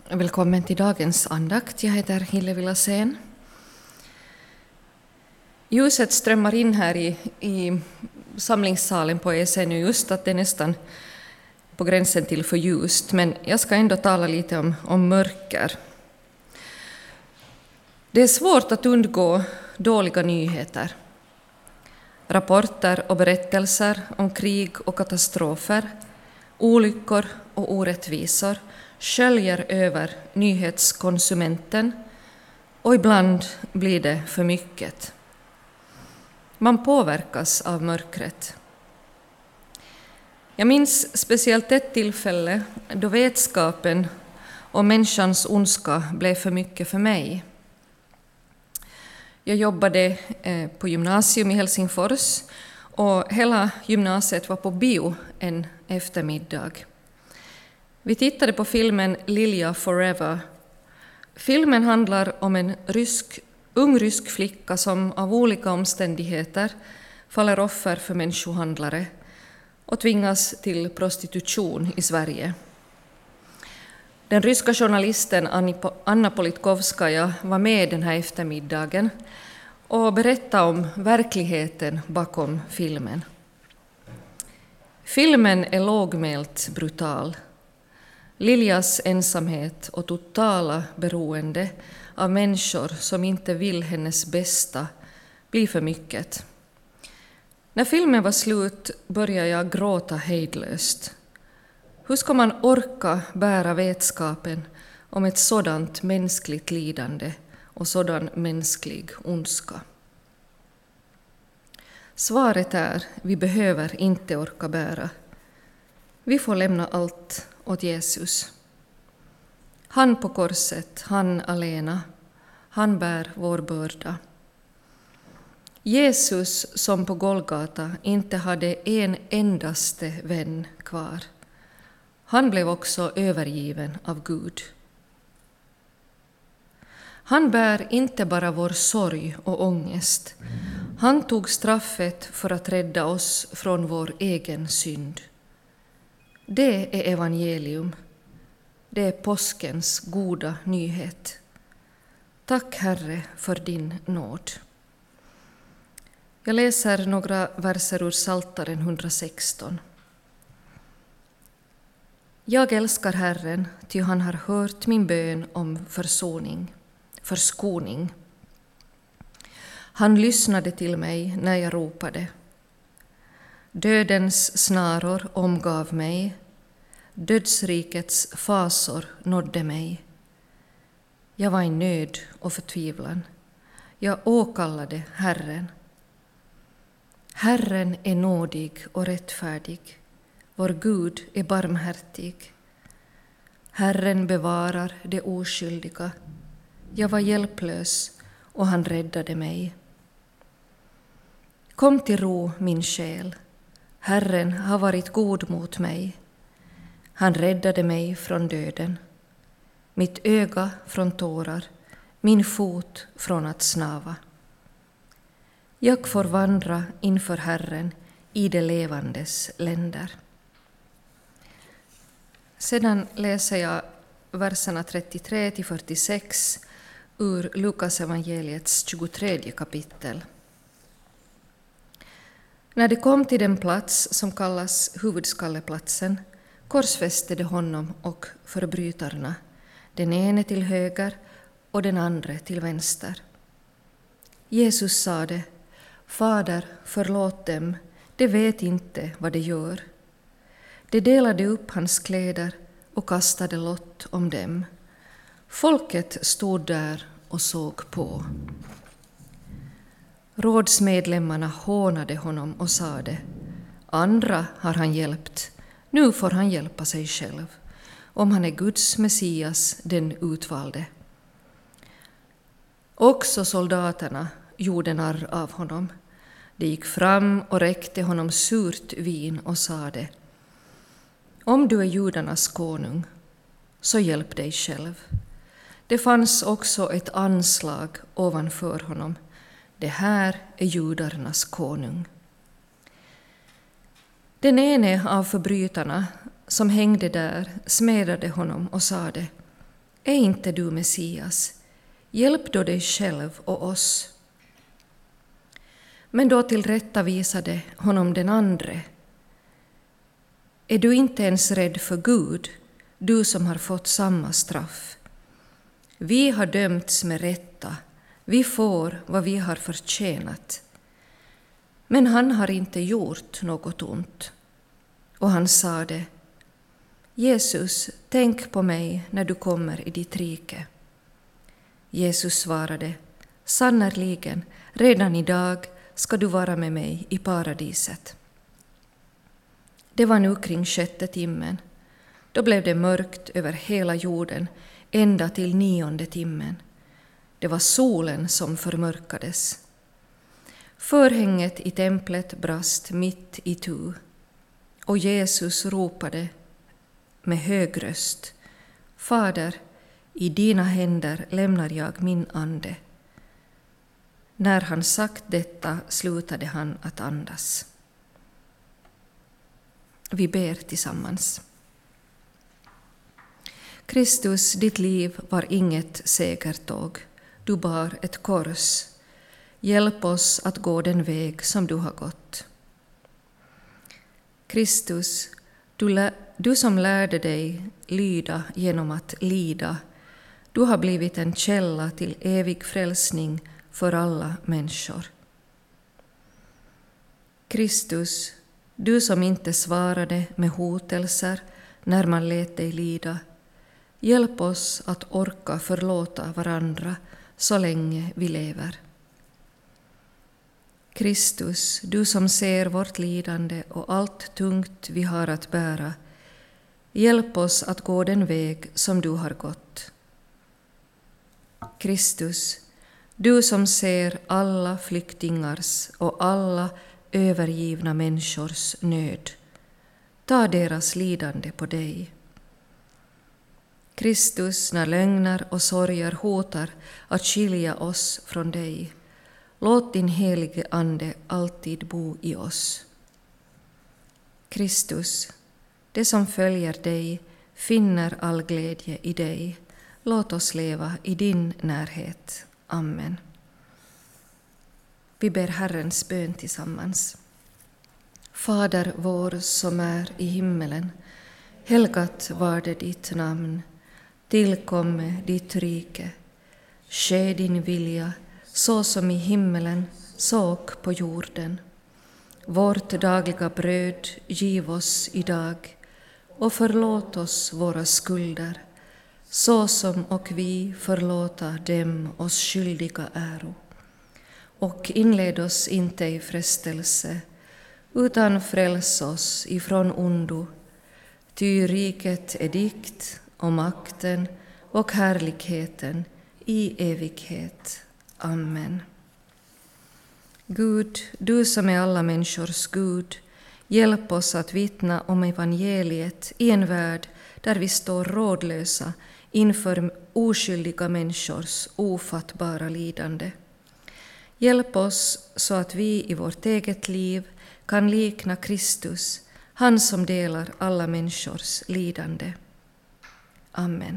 Välkommen till dagens andakt. Jag heter Hillevi Lassén. Ljuset strömmar in här i samlingssalen på ESN just att det är nästan på gränsen till för ljust, men jag ska ändå tala lite om mörker. Det är svårt att undgå dåliga nyheter. Rapporter och berättelser om krig och katastrofer, olyckor och orättvisor sköljer över nyhetskonsumenten och ibland blir det för mycket. Man påverkas av mörkret. Jag minns speciellt ett tillfälle då vetskapen om människans ondska blev för mycket för mig. Jag jobbade på gymnasium i Helsingfors och hela gymnasiet var på bio en eftermiddag. Vi tittade på filmen Lilja Forever. Filmen handlar om en ung rysk flicka som av olika omständigheter faller offer för människohandlare och tvingas till prostitution i Sverige. Den ryska journalisten Anna Politkovskaja var med den här eftermiddagen och berättade om verkligheten bakom filmen. Filmen är lågmält brutal. Liljas ensamhet och totala beroende av människor som inte vill hennes bästa blir för mycket. När filmen var slut började jag gråta hejdlöst. Hur ska man orka bära vetskapen om ett sådant mänskligt lidande och sådan mänsklig ondska? Svaret är: vi behöver inte orka bära. Vi får lämna allt åt Jesus. Han på korset, han alena, han bär vår börda. Jesus som på Golgata inte hade en endaste vän kvar. Han blev också övergiven av Gud. Han bär inte bara vår sorg och ångest. Han tog straffet för att rädda oss från vår egen synd. Det är evangelium. Det är påskens goda nyhet. Tack Herre för din nåd. Jag läser några verser ur Psaltaren 116. Jag älskar Herren, ty han har hört min bön om förskoning. Han lyssnade till mig när jag ropade. Dödens snaror omgav mig, dödsrikets fasor nådde mig. Jag var i nöd och förtvivlan. Jag åkallade Herren. Herren är nådig och rättfärdig. Vår Gud är barmhärtig. Herren bevarar det oskyldiga. Jag var hjälplös och han räddade mig. Kom till ro, min själ. Herren har varit god mot mig. Han räddade mig från döden. Mitt öga från tårar, min fot från att snava. Jag får vandra inför Herren i det levandes länder. Sedan läser jag verserna 33-46 ur Lukas evangeliets 23 kapitel. När de kom till den plats som kallas huvudskalleplatsen korsfäste de honom och förbrytarna, den ene till höger och den andra till vänster. Jesus sade: Fader, förlåt dem, de vet inte vad de gör. De delade upp hans kläder och kastade lott om dem. Folket stod där och såg på. Rådsmedlemmarna hånade honom och sade: Andra har han hjälpt, nu får han hjälpa sig själv, om han är Guds Messias, den utvalde. Också soldaterna gjorde narr av honom. De gick fram och räckte honom surt vin och sade: Om du är judarnas konung, så hjälp dig själv. Det fanns också ett anslag ovanför honom: Det här är judarnas konung. Den ene av förbrytarna som hängde där smedade honom och sade: Är inte du Messias? Hjälp då dig själv och oss. Men då tillrättavisade honom den andre. Är du inte ens rädd för Gud, du som har fått samma straff? Vi har dömts med rätta, vi får vad vi har förtjänat. Men han har inte gjort något ont. Och han sade: Jesus, tänk på mig när du kommer i ditt rike. Jesus svarade: sannerligen, redan idag ska du vara med mig i paradiset. Det var nu kring 6:e timmen. Då blev det mörkt över hela jorden ända till 9:e timmen. Det var solen som förmörkades. Förhänget i templet brast mitt itu, och Jesus ropade med hög röst: Fader, i dina händer lämnar jag min ande. När han sagt detta slutade han att andas. Vi ber tillsammans. Kristus, ditt liv var inget segertåg. Du bar ett kors. Hjälp oss att gå den väg som du har gått. Kristus, du som lärde dig lyda genom att lida, du har blivit en källa till evig frälsning för alla människor. Kristus, du som inte svarade med hotelser när man lät dig lida, hjälp oss att orka förlåta varandra så länge vi lever. Kristus, du som ser vårt lidande och allt tungt vi har att bära, hjälp oss att gå den väg som du har gått. Kristus, du som ser alla flyktingars och alla övergivna människors nöd, ta deras lidande på dig. Kristus, när lögner och sorger hotar att skilja oss från dig, låt din helige ande alltid bo i oss. Kristus, det som följer dig finner all glädje i dig. Låt oss leva i din närhet. Amen. Vi ber Herrens bön tillsammans. Fader vår som är i himmelen, helgat varde ditt namn. Tillkomme ditt rike. Ske din vilja, så som i himmelen, så och på jorden. Vårt dagliga bröd giv oss idag, och förlåt oss våra skulder, så som och vi förlåta dem oss skyldiga äro. Och inled oss inte i frestelse, utan fräls oss ifrån ondo. Ty riket är ditt, och makten och härligheten i evighet. Amen. Gud, du som är alla människors Gud, hjälp oss att vittna om evangeliet i en värld där vi står rådlösa inför oskyldiga människors ofattbara lidande. Hjälp oss så att vi i vårt eget liv kan likna Kristus, han som delar alla människors lidande. Amen.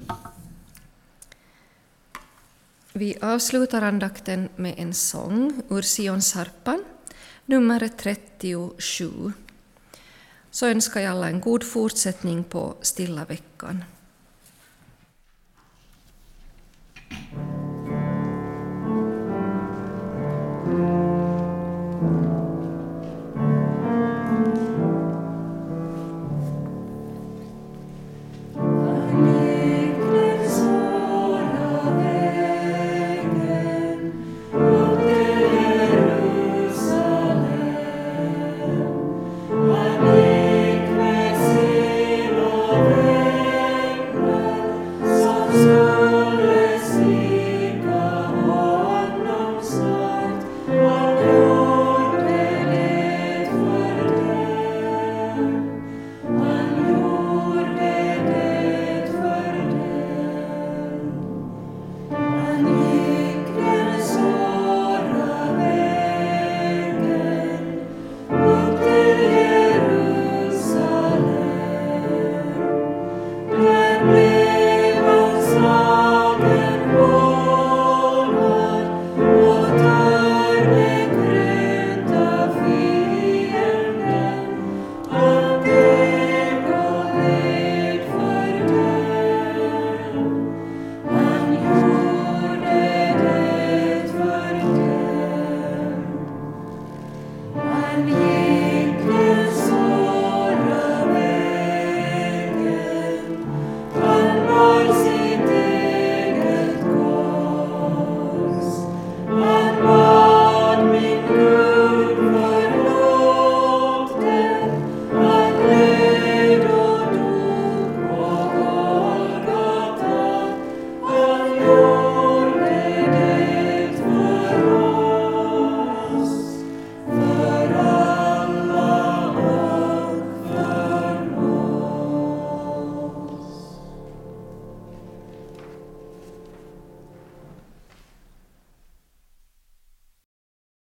Vi avslutar andakten med en sång ur Sionsharpan, nummer 37. Så önskar jag alla en god fortsättning på stilla veckan.